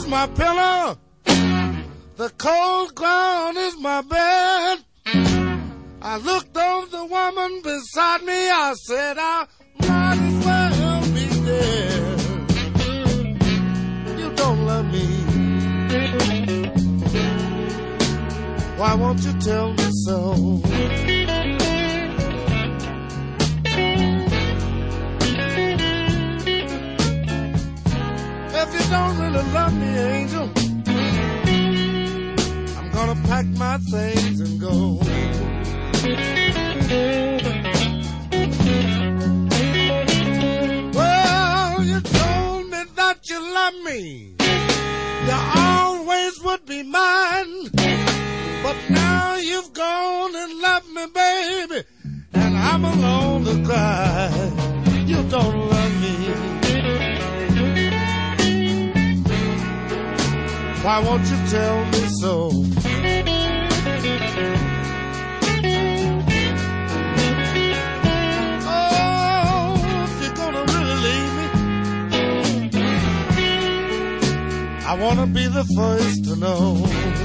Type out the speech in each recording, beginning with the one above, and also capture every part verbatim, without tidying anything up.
is my pillow. The cold ground is my bed. I looked over the woman beside me. I said, I might as well be dead. You don't love me. Why won't you tell me so? If you don't really love me, angel, I'm gonna pack my things and go. Well, you told me that you love me. You always would be mine. But now you've gone and left me, baby, and I'm alone to cry. You don't love me. Why won't you tell me so? Oh, if you're gonna really leave me, I wanna be the first to know.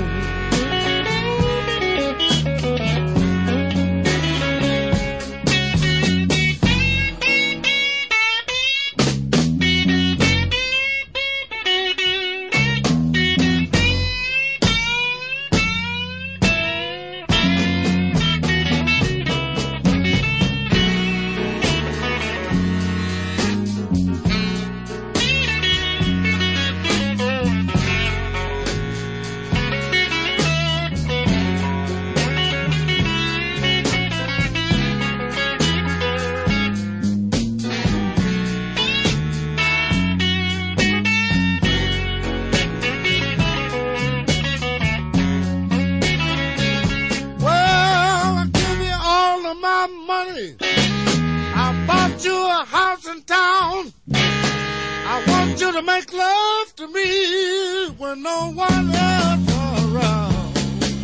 To make love to me when no one else around.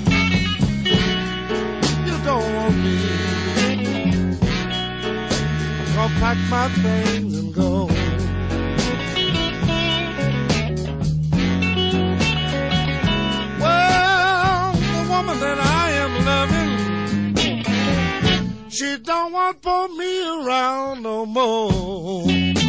You don't want me. I'm gonna pack my things and go. Well, the woman that I am loving, she don't want for me around no more.